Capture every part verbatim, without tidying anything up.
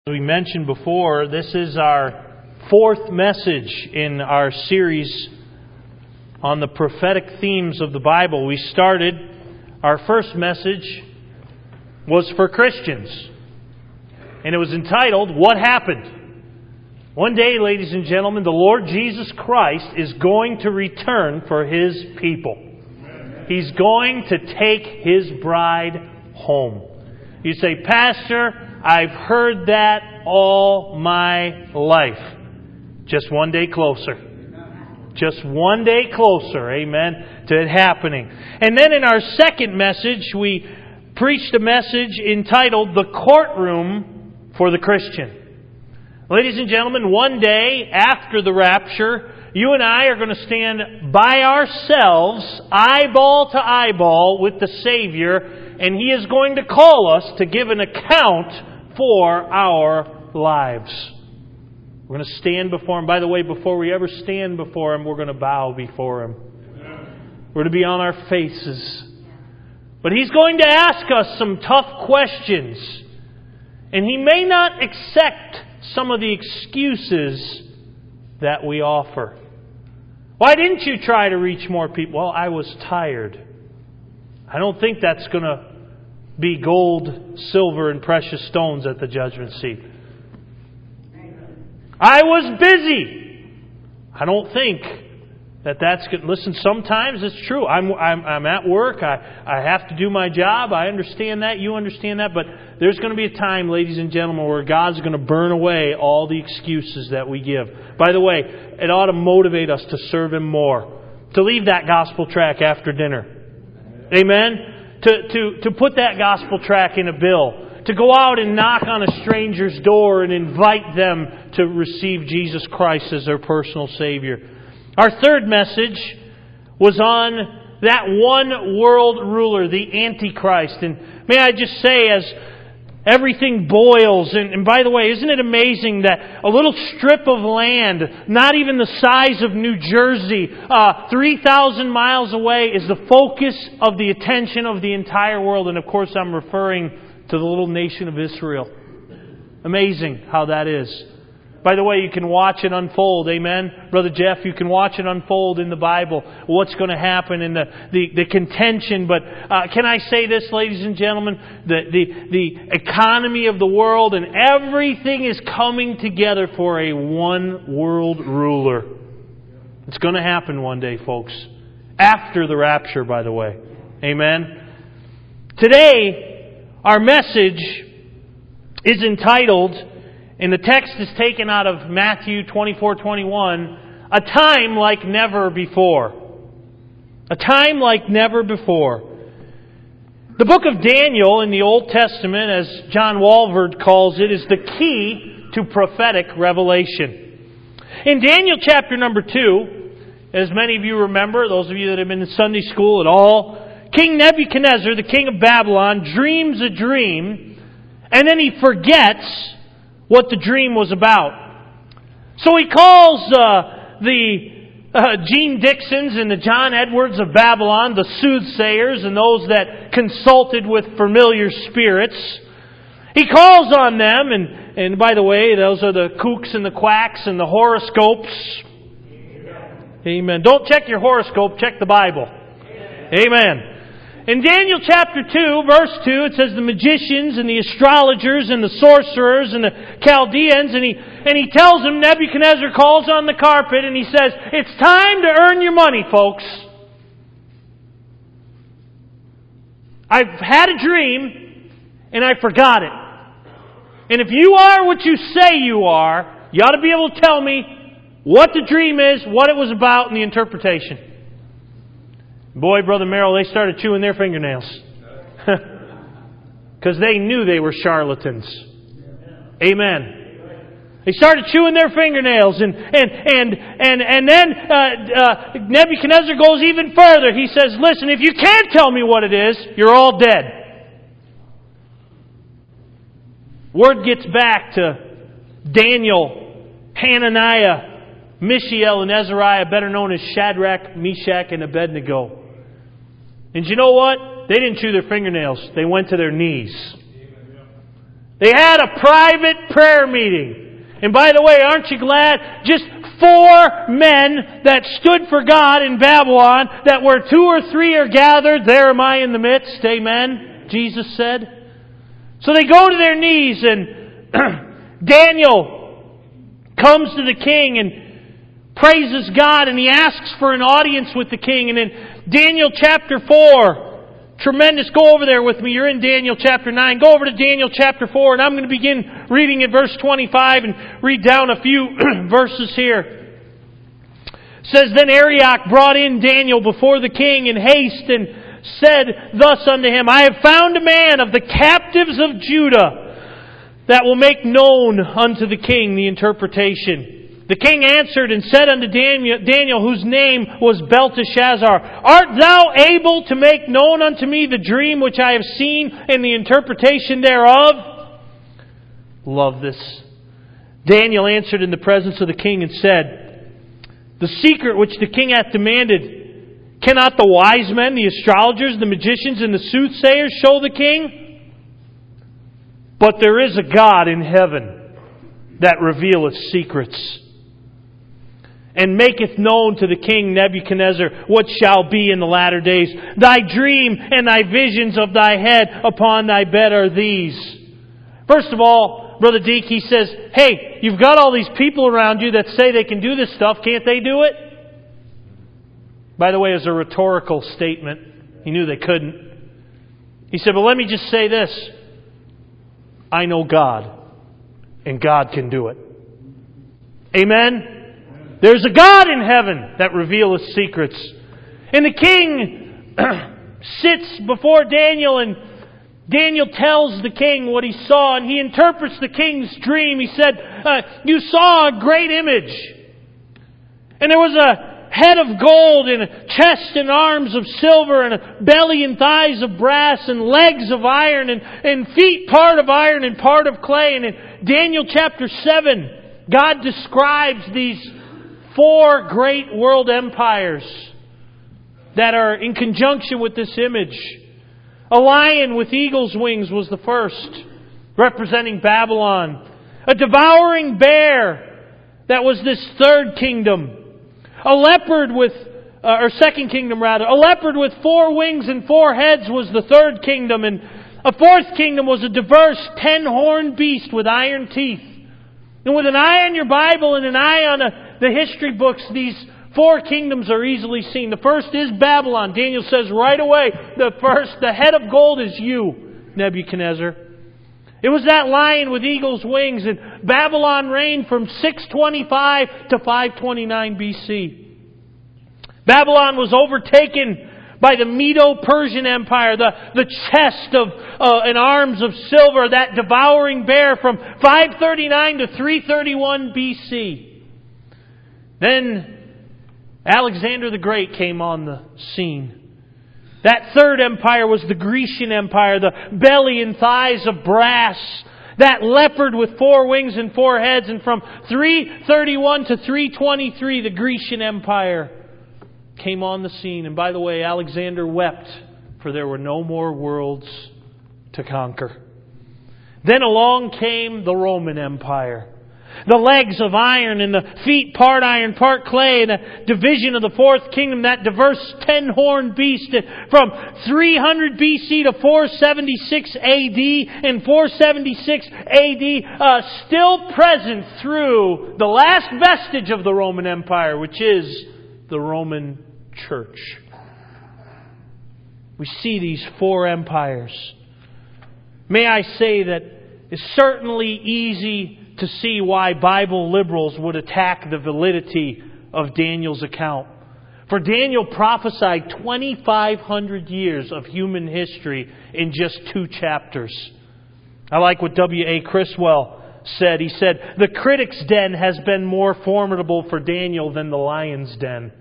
As we mentioned before, this is our fourth message in our series on the prophetic themes of the Bible. We started, our first message was for Christians, and it was entitled, What Happened? One day, ladies and gentlemen, the Lord Jesus Christ is going to return for His people. He's going to take His bride home. You say, Pastor, I've heard that all my life. Just one day closer. Just one day closer, amen, to it happening. And then in our second message, we preached a message entitled The Courtroom for the Christian. Ladies and gentlemen, one day after the rapture, you and I are going to stand by ourselves, eyeball to eyeball with the Savior, and He is going to call us to give an account for our lives. We're going to stand before Him. By the way, before we ever stand before Him, we're going to bow before Him. We're to be on our faces. But He's going to ask us some tough questions. And He may not accept some of the excuses that we offer. Why didn't you try to reach more people? Well, I was tired. I don't think that's going to be gold, silver, and precious stones at the judgment seat. I was busy. I don't think that that's good. Listen, sometimes it's true. I'm I'm, I'm at work. I, I have to do my job. I understand that. You understand that. But there's going to be a time, ladies and gentlemen, where God's going to burn away all the excuses that we give. By the way, it ought to motivate us to serve Him more. To leave that gospel track after dinner. Amen? To, to, to put that gospel track in a bill. To go out and knock on a stranger's door and invite them to receive Jesus Christ as their personal Savior. Our third message was on that one world ruler, the Antichrist. And may I just say, as everything boils, and, and by the way, isn't it amazing that a little strip of land, not even the size of New Jersey, uh, three thousand miles away, is the focus of the attention of the entire world. And of course I'm referring to the little nation of Israel. Amazing how that is. By the way, you can watch it unfold. Amen? Brother Jeff, you can watch it unfold in the Bible. What's going to happen in the, the, the contention. But uh, can I say this, ladies and gentlemen? The, the, the economy of the world and everything is coming together for a one world ruler. It's going to happen one day, folks. After the rapture, by the way. Amen? Today, our message is entitled, and the text is taken out of Matthew twenty-four twenty-one, a time like never before. A time like never before. The book of Daniel in the Old Testament, as John Walvoord calls it, is the key to prophetic revelation. In Daniel chapter number two, as many of you remember, those of you that have been in Sunday school at all, King Nebuchadnezzar, the king of Babylon, dreams a dream, and then he forgets what the dream was about. So he calls uh, the uh, Gene Dixons and the John Edwards of Babylon, the soothsayers and those that consulted with familiar spirits. He calls on them, and, and by the way, those are the kooks and the quacks and the horoscopes. Amen. Don't check your horoscope, check the Bible. Amen. In Daniel chapter two, verse two, it says the magicians and the astrologers and the sorcerers and the Chaldeans, and he and he tells them, Nebuchadnezzar calls on the carpet and he says, it's time to earn your money, folks. I've had a dream and I forgot it. And if you are what you say you are, you ought to be able to tell me what the dream is, what it was about, and the interpretation. Boy, Brother Merrill, they started chewing their fingernails. Because they knew they were charlatans. Amen. They started chewing their fingernails. And and and and, and then uh, uh, Nebuchadnezzar goes even further. He says, listen, if you can't tell me what it is, you're all dead. Word gets back to Daniel, Hananiah, Mishael, and Azariah, better known as Shadrach, Meshach, and Abednego. And you know what? They didn't chew their fingernails. They went to their knees. They had a private prayer meeting. And by the way, aren't you glad? Just four men that stood for God in Babylon, that where two or three are gathered, there am I in the midst. Amen, Jesus said. So they go to their knees, and Daniel comes to the king and praises God, and he asks for an audience with the king. And in Daniel chapter four, tremendous. Go over there with me. You're in Daniel chapter nine. Go over to Daniel chapter four, and I'm going to begin reading at verse twenty-five and read down a few verses here. It says, Then Arioch brought in Daniel before the king in haste, and said thus unto him, I have found a man of the captives of Judah that will make known unto the king the interpretation. The king answered and said unto Daniel, Daniel, whose name was Belteshazzar, Art thou able to make known unto me the dream which I have seen and the interpretation thereof? Love this. Daniel answered in the presence of the king and said, The secret which the king hath demanded, cannot the wise men, the astrologers, the magicians, and the soothsayers show the king? But there is a God in heaven that revealeth secrets, and maketh known to the king Nebuchadnezzar what shall be in the latter days. Thy dream and thy visions of thy head upon thy bed are these. First of all, Brother Deke, he says, hey, you've got all these people around you that say they can do this stuff. Can't they do it? By the way, as a rhetorical statement, he knew they couldn't. He said, but let me just say this. I know God, and God can do it. Amen? There's a God in heaven that revealeth secrets. And the king sits before Daniel, and Daniel tells the king what he saw, and he interprets the king's dream. He said, uh, you saw a great image. And there was a head of gold, and a chest and arms of silver, and a belly and thighs of brass, and legs of iron, and, and feet part of iron and part of clay. And in Daniel chapter seven, God describes these four great world empires that are in conjunction with this image. A lion with eagle's wings was the first, representing Babylon. A devouring bear, that was this third kingdom. A leopard with, uh, or second kingdom rather, a leopard with four wings and four heads was the third kingdom. And a fourth kingdom was a diverse ten-horned beast with iron teeth. And with an eye on your Bible and an eye on a, the history books, these four kingdoms are easily seen. The first is Babylon. Daniel says right away, the first, the head of gold is you, Nebuchadnezzar. It was that lion with eagle's wings, and Babylon reigned from six twenty-five to five twenty-nine B C. Babylon was overtaken by the Medo-Persian Empire, the, the chest of uh, and arms of silver, that devouring bear from five thirty-nine to three thirty-one B C. Then Alexander the Great came on the scene. That third empire was the Grecian Empire, the belly and thighs of brass. That leopard with four wings and four heads. And from three thirty-one to three twenty-three, the Grecian Empire came on the scene. And by the way, Alexander wept, for there were no more worlds to conquer. Then along came the Roman Empire. The legs of iron and the feet part iron, part clay, and a division of the fourth kingdom, that diverse ten-horned beast from three hundred B C to four seventy-six A D, and four seventy-six A D uh, still present through the last vestige of the Roman Empire, which is the Roman Church. We see these four empires. May I say that it's certainly easy to see why Bible liberals would attack the validity of Daniel's account. For Daniel prophesied twenty-five hundred years of human history in just two chapters. I like what W A Criswell said. He said, the critic's den has been more formidable for Daniel than the lion's den.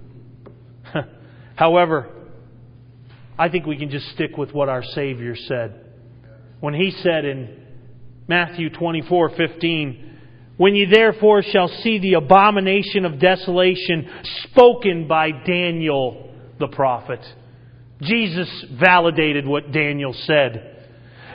However, I think we can just stick with what our Savior said. When He said in Matthew twenty-four fifteen, when ye therefore shall see the abomination of desolation spoken by Daniel the prophet. Jesus validated what Daniel said.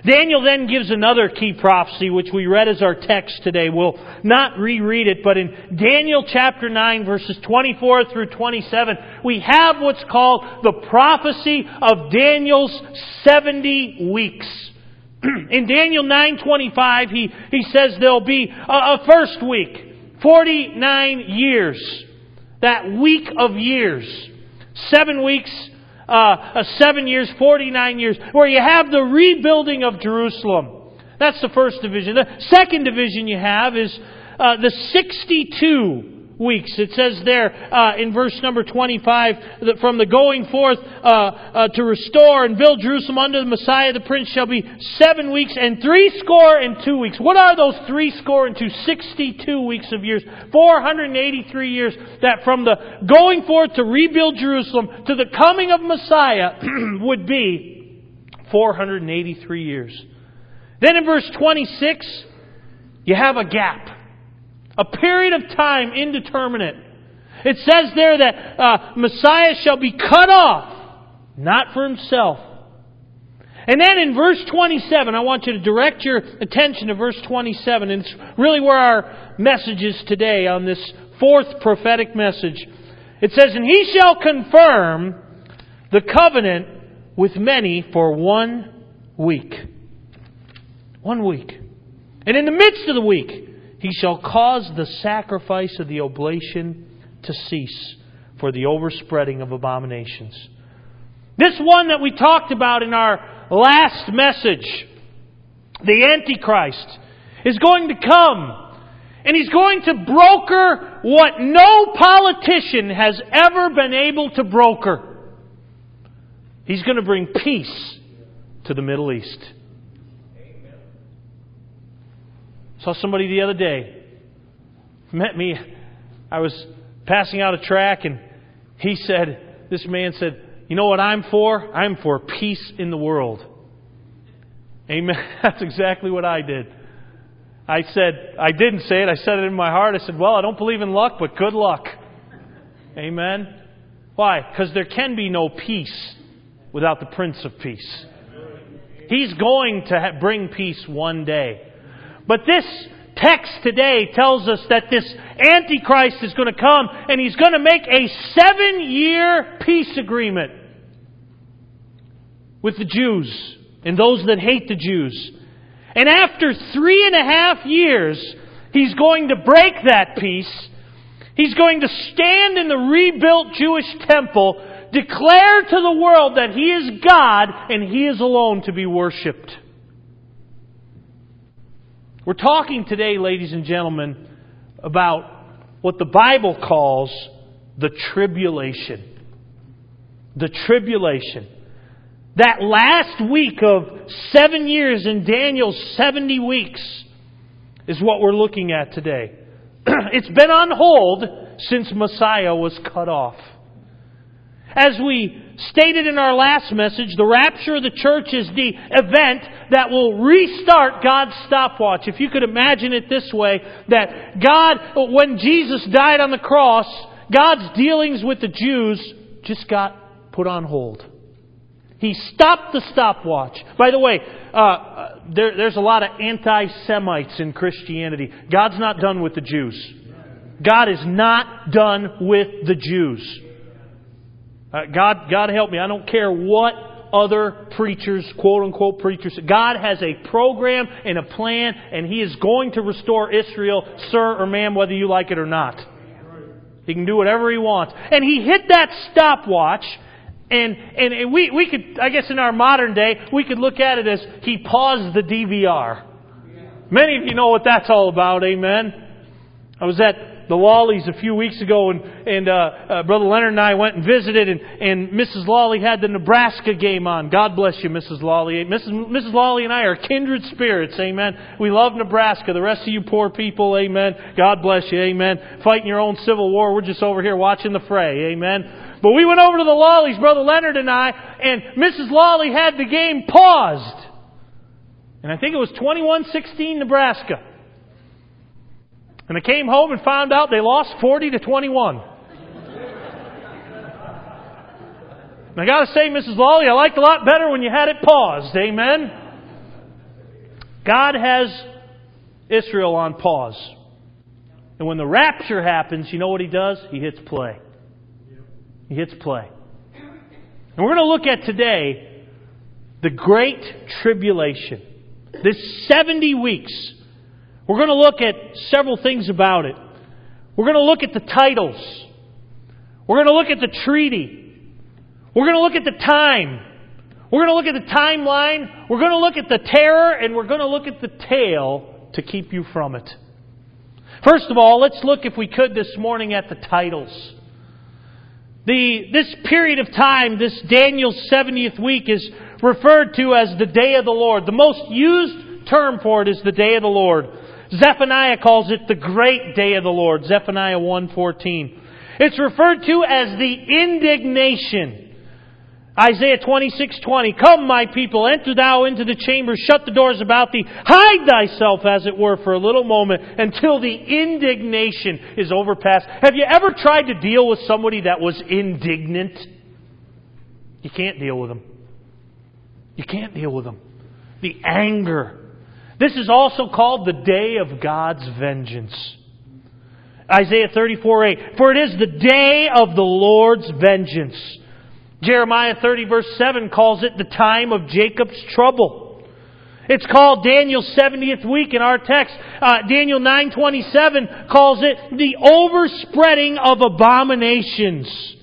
Daniel then gives another key prophecy, which we read as our text today. We'll not reread it, but in Daniel chapter nine, verses twenty-four through twenty-seven, we have what's called the prophecy of Daniel's seventy weeks. In Daniel nine twenty-five, he, he says there'll be a, a first week, forty-nine years. That week of years. Seven weeks, uh, uh, seven years, forty-nine years, where you have the rebuilding of Jerusalem. That's the first division. The second division you have is uh, the sixty-two weeks. It says there uh, in verse number twenty-five, that from the going forth uh, uh, to restore and build Jerusalem under the Messiah the Prince shall be seven weeks and three score and two weeks. What are those three score and two? sixty-two weeks of years. four hundred eighty-three years that from the going forth to rebuild Jerusalem to the coming of Messiah would be four hundred eighty-three years. Then in verse twenty-six, you have a gap. A period of time indeterminate. It says there that uh, Messiah shall be cut off, not for himself. And then in verse twenty-seven, I want you to direct your attention to verse twenty-seven. And it's really where our message is today on this fourth prophetic message. It says, "And he shall confirm the covenant with many for one week." One week. And in the midst of the week, he shall cause the sacrifice of the oblation to cease for the overspreading of abominations. This one that we talked about in our last message, the Antichrist, is going to come. And he's going to broker what no politician has ever been able to broker. He's going to bring peace to the Middle East. Saw somebody the other day. Met me. I was passing out a tract and he said, this man said, "You know what I'm for? I'm for peace in the world." Amen. That's exactly what I did. I said, I didn't say it. I said it in my heart. I said, well, I don't believe in luck, but good luck. Amen. Why? Because there can be no peace without the Prince of Peace. He's going to ha- bring peace one day. But this text today tells us that this Antichrist is going to come and he's going to make a seven-year peace agreement with the Jews and those that hate the Jews. And after three and a half years, he's going to break that peace. He's going to stand in the rebuilt Jewish temple, declare to the world that He is God and He is alone to be worshipped. We're talking today, ladies and gentlemen, about what the Bible calls the tribulation. The tribulation. That last week of seven years in Daniel's seventy weeks is what we're looking at today. It's been on hold since Messiah was cut off. As we stated in our last message, the rapture of the church is the event that will restart God's stopwatch. If you could imagine it this way, that God, when Jesus died on the cross, God's dealings with the Jews just got put on hold. He stopped the stopwatch. By the way, uh, there, there's a lot of anti-Semites in Christianity. God's not done with the Jews. God is not done with the Jews. Uh, God, God help me. I don't care what other preachers, quote-unquote preachers. God has a program and a plan, and He is going to restore Israel, sir or ma'am, whether you like it or not. He can do whatever He wants. And He hit that stopwatch, and and we, we could, I guess in our modern day, we could look at it as He paused the D V R. Many of you know what that's all about, amen? I was at the Lawleys a few weeks ago, and, and uh, uh, Brother Leonard and I went and visited, and, and Missus Lawley had the Nebraska game on. God bless you, Missus Lawley. Missus Missus Lawley and I are kindred spirits, amen. We love Nebraska. The rest of you poor people, amen. God bless you, amen. Fighting your own civil war. We're just over here watching the fray, amen. But we went over to the Lawleys, Brother Leonard and I, and Missus Lawley had the game paused. And I think it was twenty-one sixteen Nebraska. And I came home and found out they lost forty to twenty-one. And I got to say, Missus Lawley, I liked it a lot better when you had it paused. Amen? God has Israel on pause. And when the rapture happens, you know what He does? He hits play. He hits play. And we're going to look at today the Great Tribulation. This seventy weeks. We're going to look at several things about it. We're going to look at the titles. We're going to look at the treaty. We're going to look at the time. We're going to look at the timeline. We're going to look at the terror. And we're going to look at the tale to keep you from it. First of all, let's look, if we could, this morning at the titles. The, this period of time, this Daniel's seventieth week, is referred to as the Day of the Lord. The most used term for it is the Day of the Lord. Zephaniah calls it the Great Day of the Lord. Zephaniah one fourteen. It's referred to as the indignation. Isaiah twenty-six twenty. Come, my people, enter thou into the chamber, shut the doors about thee, hide thyself, as it were, for a little moment, until the indignation is overpassed. Have you ever tried to deal with somebody that was indignant? You can't deal with them. You can't deal with them. The anger. This is also called the day of God's vengeance. Isaiah thirty-four eight. For it is the day of the Lord's vengeance. Jeremiah thirty verse seven calls it the time of Jacob's trouble. It's called Daniel's seventieth week in our text. Uh, Daniel nine twenty-seven calls it the overspreading of abominations.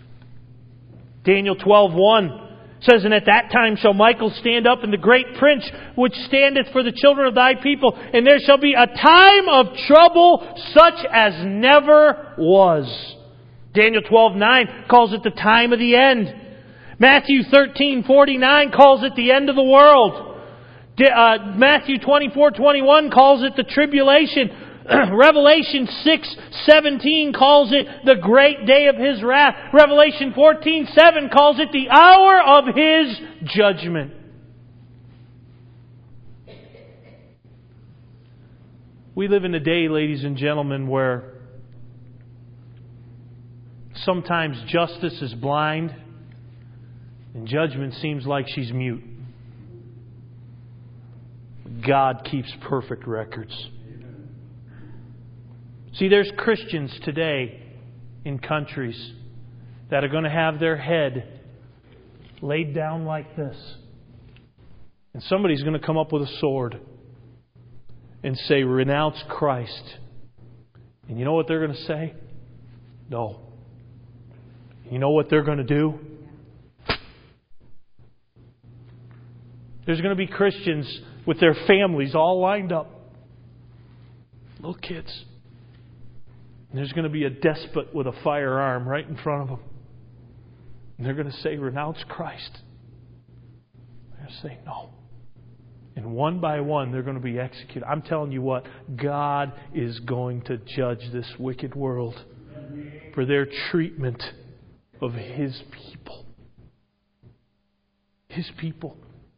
Daniel twelve one says, and at that time shall Michael stand up, and the great prince which standeth for the children of thy people, and there shall be a time of trouble such as never was. Daniel twelve nine calls it the time of the end. Matthew thirteen forty-nine calls it the end of the world. Uh, Matthew twenty-four twenty-one calls it the tribulation. Revelation six seventeen calls it the great day of His wrath. Revelation fourteen seven calls it the hour of His judgment. We live in a day, ladies and gentlemen, where sometimes justice is blind and judgment seems like she's mute. God keeps perfect records. See, there's Christians today in countries that are going to have their head laid down like this. And somebody's going to come up with a sword and say, renounce Christ. And you know what they're going to say? No. You know what they're going to do? There's going to be Christians with their families all lined up. Little kids. And there's going to be a despot with a firearm right in front of them. And they're going to say, renounce Christ. They're going to say, no. And one by one, they're going to be executed. I'm telling you what, God is going to judge this wicked world for their treatment of His people. His people.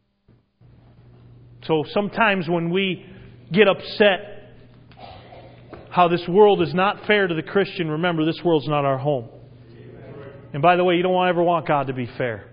So sometimes when we get upset how this world is not fair to the Christian, remember, this world's not our home. And by the way, you don't ever want God to be fair.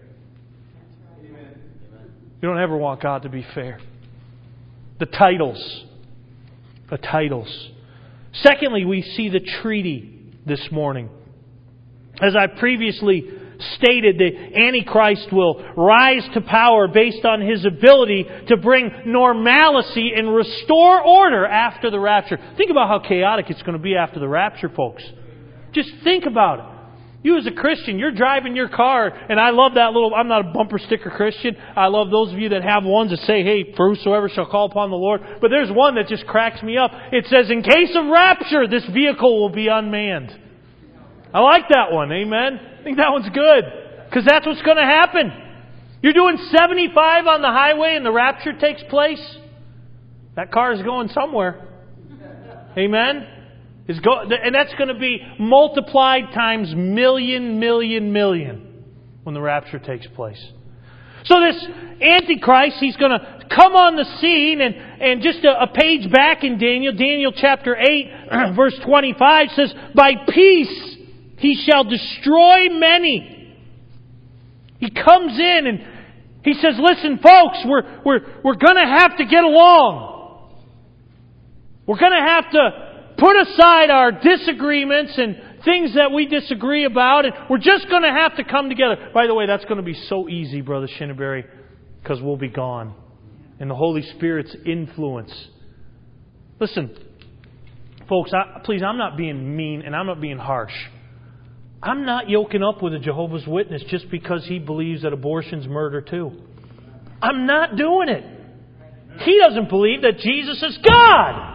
You don't ever want God to be fair. The titles. The titles. Secondly, we see the treaty this morning. As I previously stated, the Antichrist will rise to power based on his ability to bring normalcy and restore order after the rapture. Think about how chaotic it's going to be after the rapture, folks. Just think about it. You as a Christian, you're driving your car, and I love that little, I'm not a bumper sticker Christian. I love those of you that have ones that say, hey, for whosoever shall call upon the Lord. But there's one that just cracks me up. It says, in case of rapture, this vehicle will be unmanned. I like that one, amen? I think that one's good. Because that's what's going to happen. You're doing seventy-five on the highway and the rapture takes place. That car is going somewhere. Amen? It's go- and that's going to be multiplied times million, million, million when the rapture takes place. So this Antichrist, he's going to come on the scene, and, and just a, a page back in Daniel, Daniel chapter eight, verse twenty-five says, by peace he shall destroy many. He comes in and He says, listen, folks, we're, we're, we're going to have to get along. We're going to have to put aside our disagreements and things that we disagree about, and we're just going to have to come together. By the way, that's going to be so easy, Brother Shinneberry, because we'll be gone. And the Holy Spirit's influence. Listen, folks, I, please, I'm not being mean and I'm not being harsh. I'm not yoking up with a Jehovah's Witness just because he believes that abortion's murder too. I'm not doing it. He doesn't believe that Jesus is God.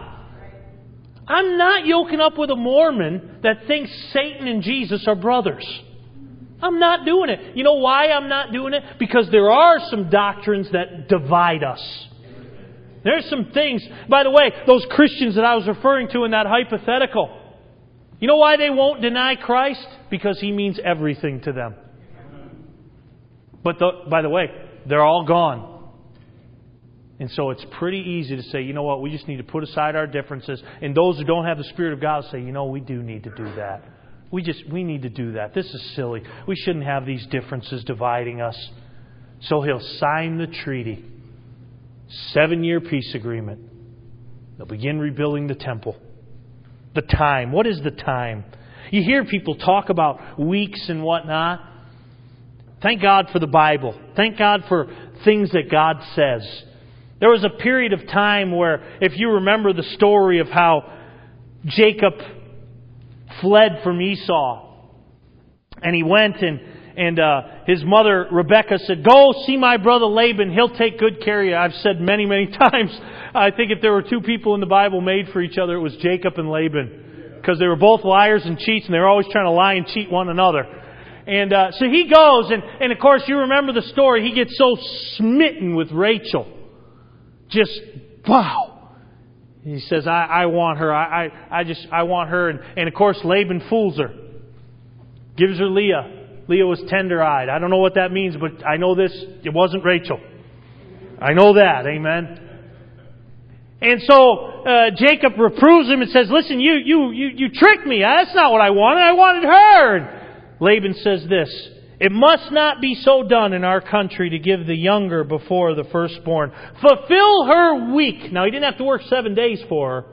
I'm not yoking up with a Mormon that thinks Satan and Jesus are brothers. I'm not doing it. You know why I'm not doing it? Because there are some doctrines that divide us. There's some things. By the way, those Christians that I was referring to in that hypothetical, you know why they won't deny Christ? Because He means everything to them. But the, by the way, they're all gone. And so it's pretty easy to say, you know what, we just need to put aside our differences. And those who don't have the Spirit of God say, you know, we do need to do that. We just, we need to do that. This is silly. We shouldn't have these differences dividing us. So He'll sign the treaty. Seven-year peace agreement. They'll begin rebuilding the temple. The time. What is the time? You hear people talk about weeks and whatnot. Thank God for the Bible. Thank God for things that God says. There was a period of time where, if you remember the story of how Jacob fled from Esau, and he went and and uh, his mother Rebekah said, "Go see my brother Laban. He'll take good care of you." I've said many, many times, I think if there were two people in the Bible made for each other, it was Jacob and Laban, because they were both liars and cheats, and they were always trying to lie and cheat one another. And uh, so he goes, and, and of course you remember the story. He gets so smitten with Rachel. Just, wow. He says, I, I want her. I, I, I just, I want her. And, and of course Laban fools her. Gives her Leah. Leah was tender-eyed. I don't know what that means, but I know this. It wasn't Rachel. I know that. Amen. And so uh, Jacob reproves him and says, listen, you, you, you, you tricked me. That's not what I wanted. I wanted her. And Laban says this, it must not be so done in our country to give the younger before the firstborn. Fulfill her week. Now, he didn't have to work seven days for her.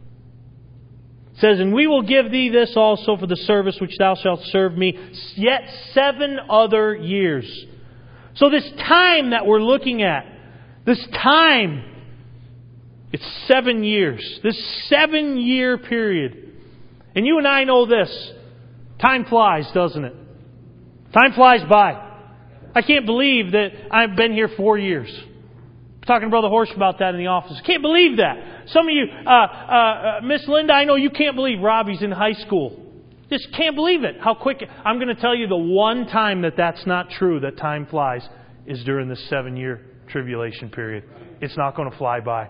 It says, and we will give thee this also for the service which thou shalt serve me, yet seven other years. So this time that we're looking at, this time, it's seven years. This seven-year period. And you and I know this. Time flies, doesn't it? Time flies by. I can't believe that I've been here four years. I was talking to Brother Horsch about that in the office. Can't believe that. Some of you, uh, uh, uh, Miss Linda, I know you can't believe Robbie's in high school. Just can't believe it. How quick. I'm going to tell you the one time that that's not true, that time flies, is during this seven-year tribulation period. It's not going to fly by.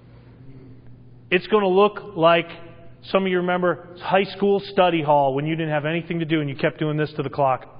It's going to look like, some of you remember, high school study hall when you didn't have anything to do and you kept doing this to the clock.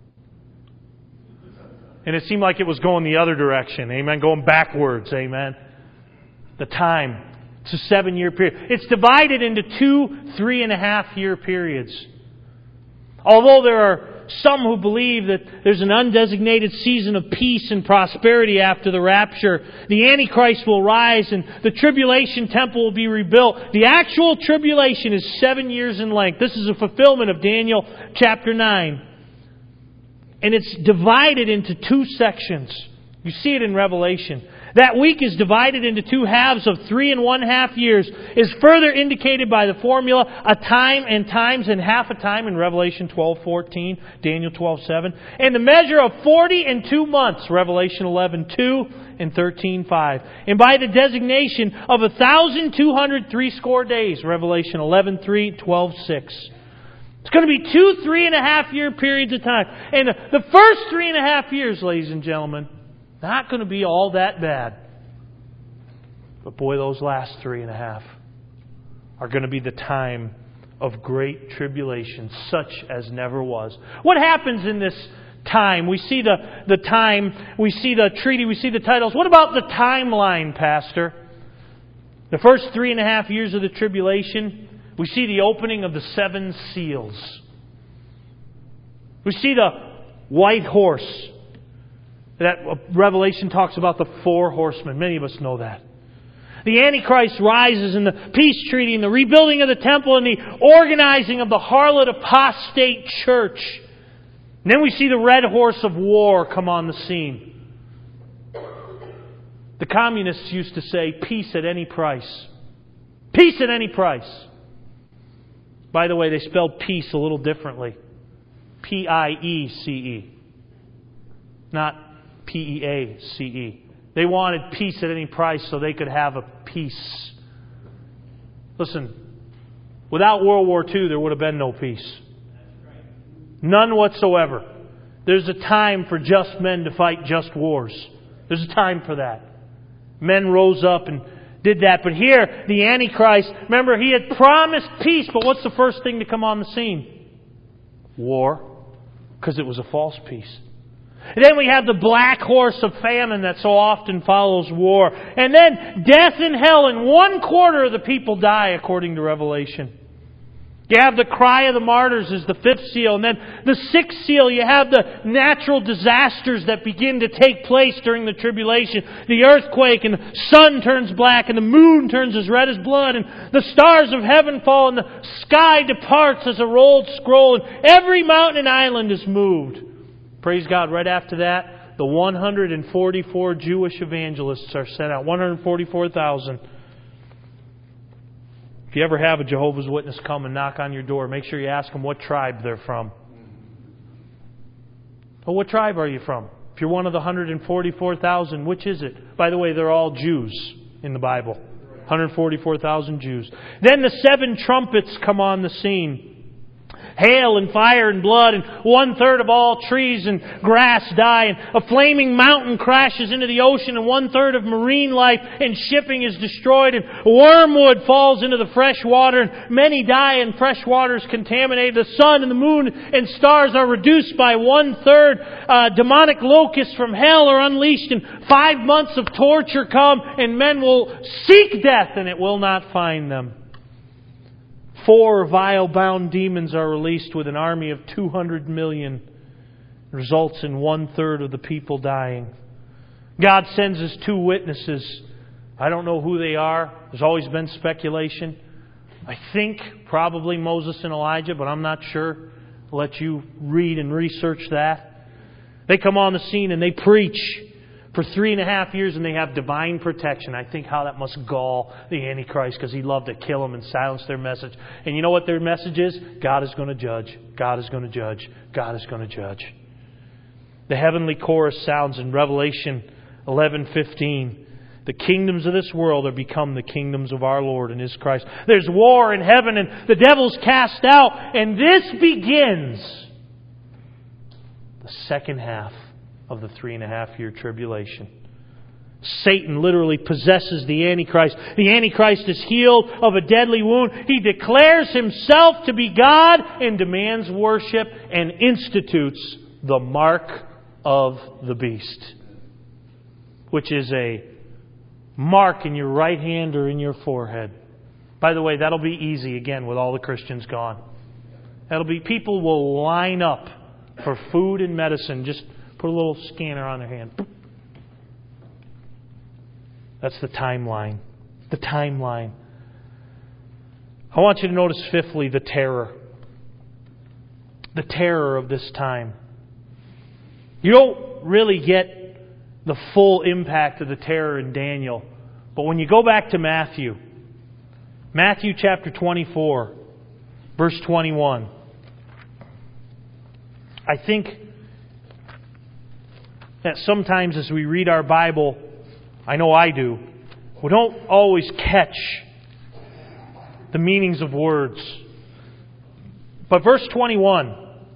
And it seemed like it was going the other direction. Amen. Going backwards. Amen. The time. It's a seven-year period. It's divided into two three and a half year periods. Although there are some who believe that there's an undesignated season of peace and prosperity after the rapture, the Antichrist will rise and the tribulation temple will be rebuilt. The actual tribulation is seven years in length. This is a fulfillment of Daniel chapter nine. And it's divided into two sections. You see it in Revelation. That week is divided into two halves of three and one half years, is further indicated by the formula a time and times and half a time in Revelation twelve fourteen, Daniel twelve seven, and the measure of forty and two months, Revelation eleven two and thirteen five, and by the designation of a thousand two hundred three score days, Revelation eleven three, twelve six. It's going to be two three and a half year periods of time, and the first three and a half years, ladies and gentlemen, not going to be all that bad. But boy, those last three and a half are going to be the time of great tribulation, such as never was. What happens in this time? We see the, the time, we see the treaty, we see the titles. What about the timeline, Pastor? The first three and a half years of the tribulation, we see the opening of the seven seals. We see the white horse. That Revelation talks about the four horsemen. Many of us know that. The Antichrist rises in the peace treaty and the rebuilding of the temple and the organizing of the harlot apostate church. And then we see the red horse of war come on the scene. The communists used to say, peace at any price. Peace at any price. By the way, they spelled peace a little differently. P I E C E. Not P E A C E. They wanted peace at any price so they could have a peace. Listen, without World War Two, there would have been no peace. None whatsoever. There's a time for just men to fight just wars. There's a time for that. Men rose up and did that. But here, the Antichrist, remember, he had promised peace, but what's the first thing to come on the scene? War. Because it was a false peace. And then we have the black horse of famine that so often follows war. And then death and hell, and one quarter of the people die, according to Revelation. You have the cry of the martyrs as the fifth seal. And then the sixth seal, you have the natural disasters that begin to take place during the tribulation. The earthquake, and the sun turns black, and the moon turns as red as blood, and the stars of heaven fall, and the sky departs as a rolled scroll, and every mountain and island is moved. Praise God. Right after that, the one hundred forty-four Jewish evangelists are sent out. one hundred forty-four thousand. If you ever have a Jehovah's Witness come and knock on your door, make sure you ask them what tribe they're from. Oh, what tribe are you from? If you're one of the one hundred forty-four thousand, which is it? By the way, they're all Jews in the Bible. one hundred forty-four thousand Jews. Then the seven trumpets come on the scene. Hail and fire and blood, and one third of all trees and grass die, and a flaming mountain crashes into the ocean, and one third of marine life and shipping is destroyed, and wormwood falls into the fresh water, and many die, and fresh water is contaminated. The sun and the moon and stars are reduced by one third. Uh, demonic locusts from hell are unleashed, and five months of torture come, and men will seek death, and it will not find them. Four vile-bound demons are released with an army of two hundred million. It results in one-third of the people dying. God sends His two witnesses. I don't know who they are. There's always been speculation. I think probably Moses and Elijah, but I'm not sure. I'll let you read and research that. They come on the scene and they preach for three and a half years, and they have divine protection. I think how that must gall the Antichrist, because he'd love to kill them and silence their message. And you know what their message is? God is going to judge. God is going to judge. God is going to judge. The heavenly chorus sounds in Revelation eleven fifteen. The kingdoms of this world are become the kingdoms of our Lord and His Christ. There's war in heaven, and the devil's cast out. And this begins the second half of the three and a half year tribulation. Satan literally possesses the Antichrist. The Antichrist is healed of a deadly wound. He declares himself to be God and demands worship and institutes the mark of the beast, which is a mark in your right hand or in your forehead. By the way, that'll be easy again with all the Christians gone. That'll be, people will line up for food and medicine. Just put a little scanner on their hand. That's the timeline. The timeline. I want you to notice fifthly the terror. The terror of this time. You don't really get the full impact of the terror in Daniel. But when you go back to Matthew, Matthew chapter twenty-four, verse twenty-one, I think that sometimes as we read our Bible, I know I do, we don't always catch the meanings of words. But verse twenty-one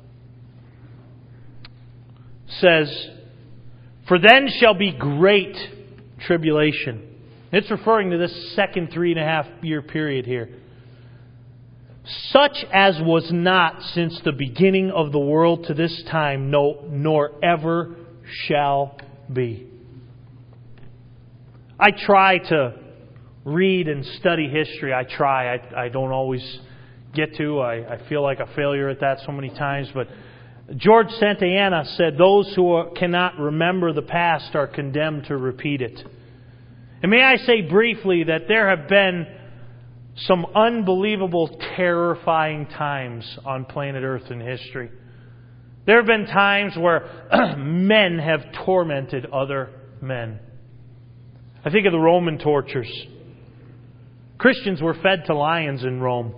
says, "For then shall be great tribulation." It's referring to this second three and a half year period here. "Such as was not since the beginning of the world to this time, no, nor ever shall be." I try to read and study history. I try. I, I don't always get to. I, I feel like a failure at that so many times. But George Santayana said, "Those who are, cannot remember the past are condemned to repeat it." And may I say briefly that there have been some unbelievable, terrifying times on planet Earth in history. There have been times where men have tormented other men. I think of the Roman tortures. Christians were fed to lions in Rome.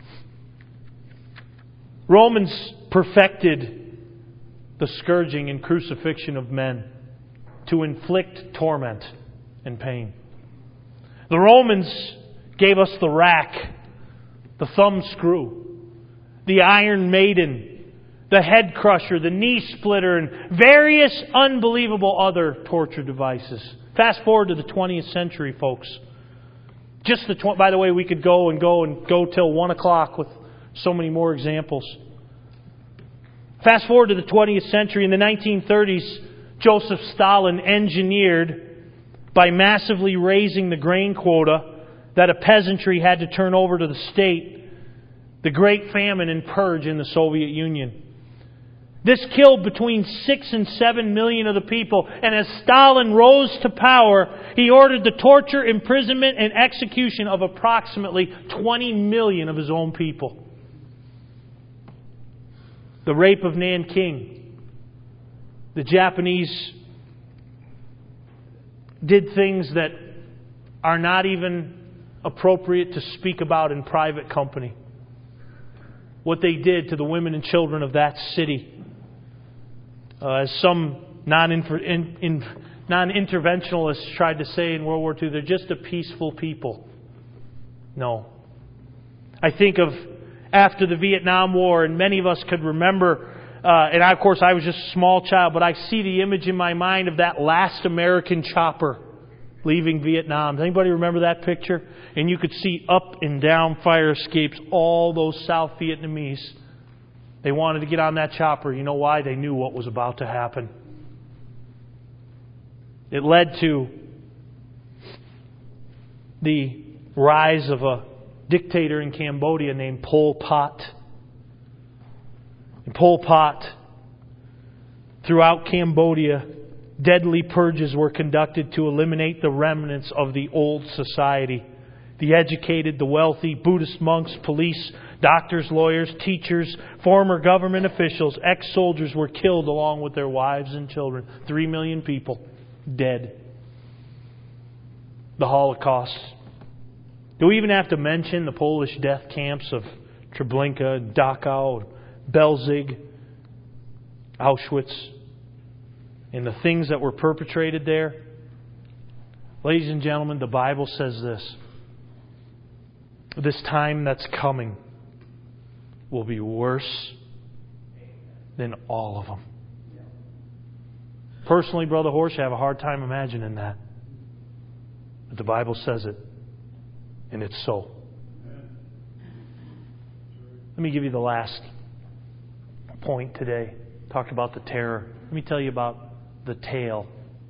Romans perfected the scourging and crucifixion of men to inflict torment and pain. The Romans gave us the rack, the thumb screw, the Iron Maiden, the head crusher, the knee splitter, and various unbelievable other torture devices. Fast forward to the twentieth century, folks. Just the tw- by the way, we could go and go and go till one o'clock with so many more examples. Fast forward to the twentieth century. In the nineteen thirties, Joseph Stalin engineered, by massively raising the grain quota that a peasantry had to turn over to the state, the Great Famine and Purge in the Soviet Union. This killed between six and seven million of the people. And as Stalin rose to power, he ordered the torture, imprisonment, and execution of approximately twenty million of his own people. The rape of Nanking. The Japanese did things that are not even appropriate to speak about in private company. What they did to the women and children of that city. Uh, as some non-interventionalists tried to say in World War Two, they're just a peaceful people. No. I think of after the Vietnam War, and many of us could remember, uh, and I, of course I was just a small child, but I see the image in my mind of that last American chopper leaving Vietnam. Does anybody remember that picture? And you could see up and down fire escapes, all those South Vietnamese. They wanted to get on that chopper. You know why? They knew what was about to happen. It led to the rise of a dictator in Cambodia named Pol Pot. And Pol Pot, throughout Cambodia, deadly purges were conducted to eliminate the remnants of the old society. The educated, the wealthy, Buddhist monks, police, doctors, lawyers, teachers, former government officials, ex-soldiers were killed along with their wives and children. Three million people dead. The Holocaust. Do we even have to mention the Polish death camps of Treblinka, Dachau, Belzig, Auschwitz, and the things that were perpetrated there? Ladies and gentlemen, the Bible says this. This time that's coming will be worse than all of them. Personally, Brother Horsch, I have a hard time imagining that. But the Bible says it. And it's so. Let me give you the last point today. Talked about the terror. Let me tell you about the tale.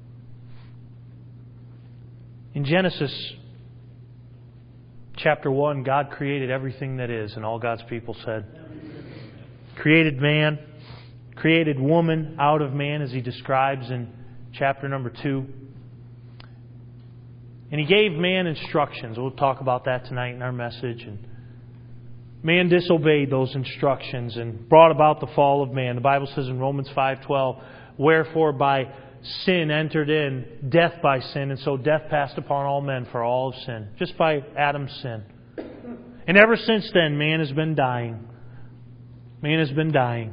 In Genesis chapter one, God created everything that is, and all God's people said. Created man, created woman out of man, as He describes in chapter number two. And He gave man instructions. We'll talk about that tonight in our message. And man disobeyed those instructions and brought about the fall of man. The Bible says in Romans five twelve, "Wherefore by sin entered in, death by sin, and so death passed upon all men for all of sin." Just by Adam's sin. And ever since then, man has been dying. Man has been dying.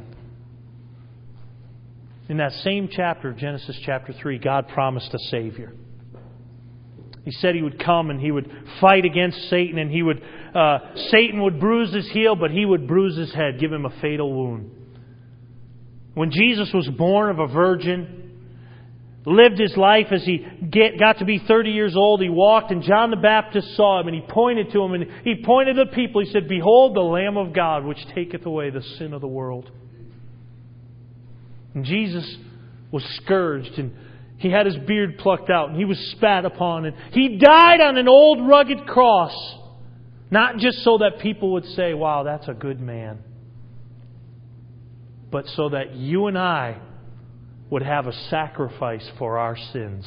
In that same chapter of Genesis chapter three, God promised a Savior. He said He would come and He would fight against Satan, and He would uh, Satan would bruise His heel, but He would bruise His head, give Him a fatal wound. When Jesus was born of a virgin, lived His life as He get, got to be thirty years old, He walked, and John the Baptist saw Him, and he pointed to Him, and He pointed to the people. He said, "Behold the Lamb of God, which taketh away the sin of the world." And Jesus was scourged, and He had His beard plucked out, and He was spat upon, and He died on an old rugged cross. Not just so that people would say, "Wow, that's a good man." but so that you and I would have a sacrifice for our sins.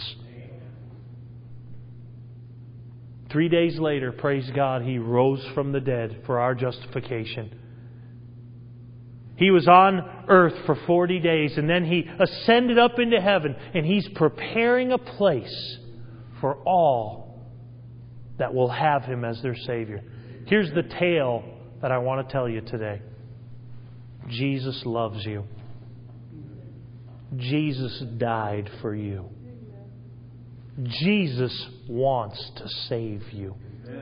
Three days later, praise God, He rose from the dead for our justification. He was on earth for forty days, and then He ascended up into heaven, and He's preparing a place for all that will have Him as their Savior. Here's the tale that I want to tell you today. Jesus loves you. Jesus died for you. Jesus wants to save you.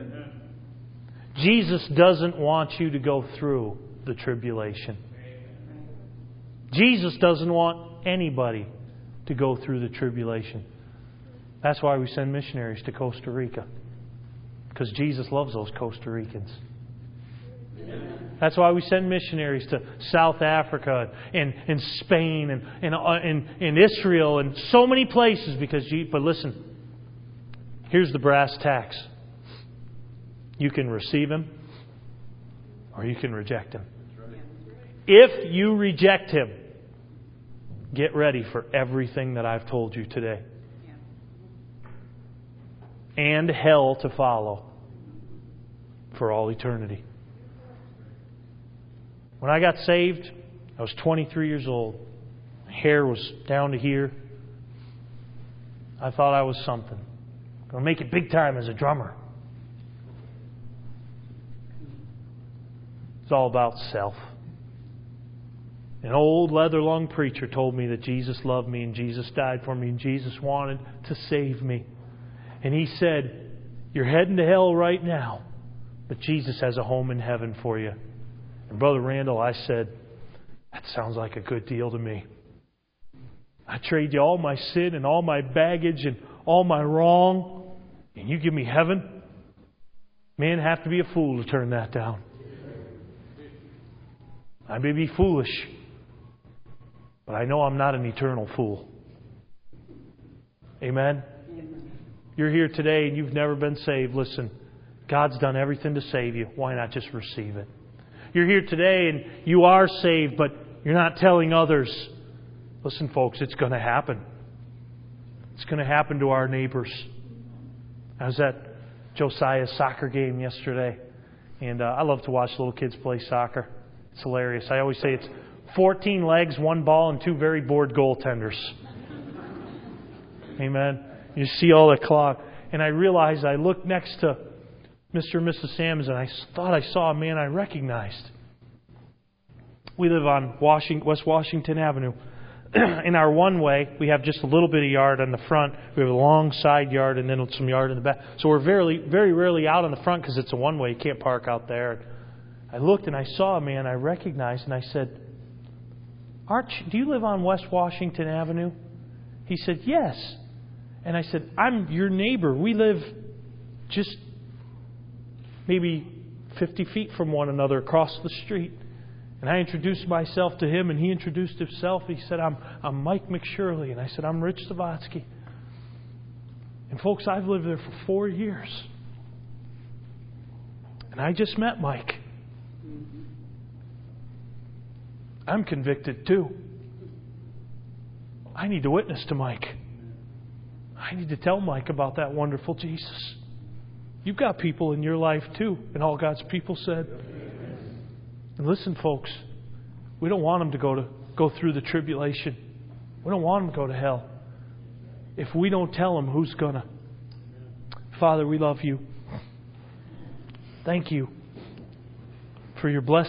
Jesus doesn't want you to go through the tribulation. Jesus doesn't want anybody to go through the tribulation. That's why we send missionaries to Costa Rica. Because Jesus loves those Costa Ricans. That's why we send missionaries to South Africa and, and Spain and, and, and, and Israel and so many places. Because, but listen, here's the brass tacks. You can receive Him or you can reject Him. If you reject Him, get ready for everything that I've told you today. And hell to follow for all eternity. When I got saved, I was twenty-three years old. My hair was down to here. I thought I was something. Going to make it big time as a drummer. It's all about self. An old leather-lung preacher told me that Jesus loved me and Jesus died for me and Jesus wanted to save me. And he said, you're heading to hell right now, but Jesus has a home in heaven for you. And Brother Randall, I said, that sounds like a good deal to me. I trade you all my sin and all my baggage and all my wrong, and you give me heaven? Man, have to be a fool to turn that down. I may be foolish, but I know I'm not an eternal fool. Amen? You're here today and you've never been saved. Listen, God's done everything to save you. Why not just receive it? You're here today and you are saved, but you're not telling others. Listen, folks, it's going to happen. It's going to happen to our neighbors. I was at Josiah's soccer game yesterday, and uh, I love to watch little kids play soccer. It's hilarious. I always say it's fourteen legs, one ball, and two very bored goaltenders. Amen. You see all the clock. And I realized I looked next to Mister and Missus Sams, and I thought I saw a man I recognized. We live on Washington, West Washington Avenue. In our one-way, we have just a little bit of yard on the front. We have a long side yard and then some yard in the back. So we're very, very rarely out on the front because it's a one-way. You can't park out there. I looked and I saw a man I recognized, and I said, Arch, do you live on West Washington Avenue? He said, yes. And I said, I'm your neighbor. We live just maybe fifty feet from one another across the street. And I introduced myself to him, and he introduced himself. He said, I'm I'm Mike McShirley. And I said, I'm Rich Zavatsky. And folks, I've lived there for four years. And I just met Mike. I'm convicted too. I need to witness to Mike. I need to tell Mike about that wonderful Jesus. You've got people in your life too. And all God's people said. And listen, folks, we don't want them to go to go through the tribulation. We don't want them to go to hell. If we don't tell them, who's gonna? Father, we love you. Thank you for your blessing.